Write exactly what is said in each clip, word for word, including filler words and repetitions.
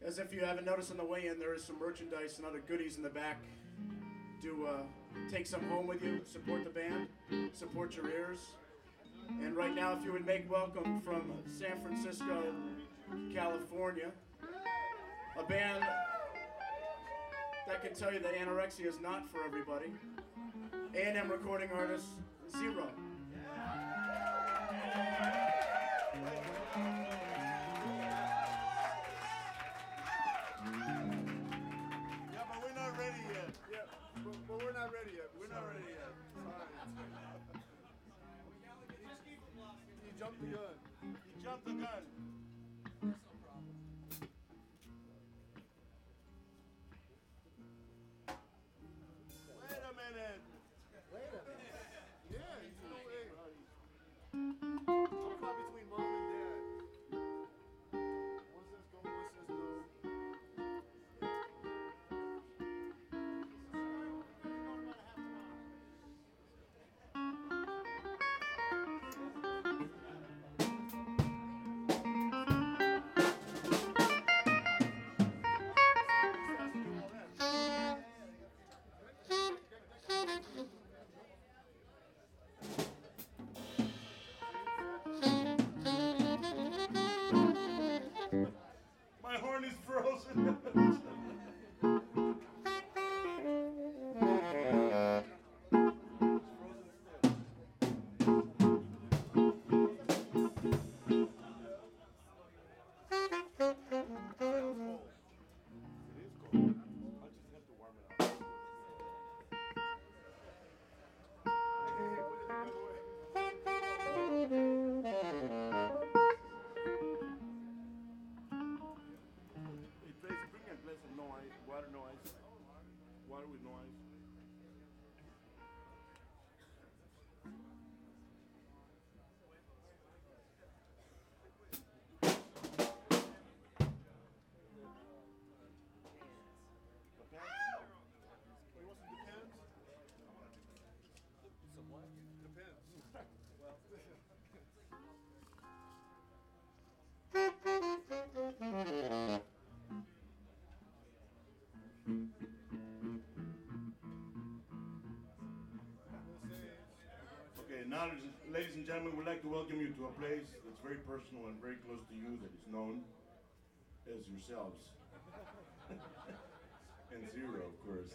As if you haven't noticed on the way in, there is some merchandise and other goodies in the back. Do uh, take some home with you, support the band, support your ears. And right now, if you would make welcome from San Francisco, California, a band that can tell you that anorexia is not for everybody, A and M recording artist, Zero. Yeah, but we're not ready yet. Yeah, but, but we're not ready yet. We're not ready yet. Sorry. He jumped the gun. He jumped the gun. Wait a minute. Wait a minute. Yeah, he's no way. I'm caught between mom and dad. One says go, one says no. My horn is frozen. Water noise. Water with noise. Okay, now, ladies and gentlemen, we'd like to welcome you to a place that's very personal and very close to you, that is known as yourselves. And Zero, of course.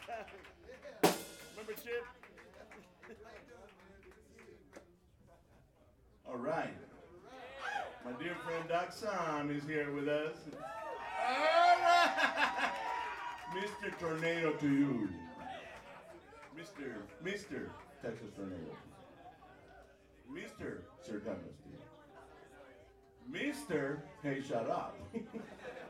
Remember Chip? All right. My dear friend Doc Sam is here with us. All right. Mister Tornado to you. Mister Mister Texas Tornado. Mister Sir Douglas to you. Mister Hey, shut up.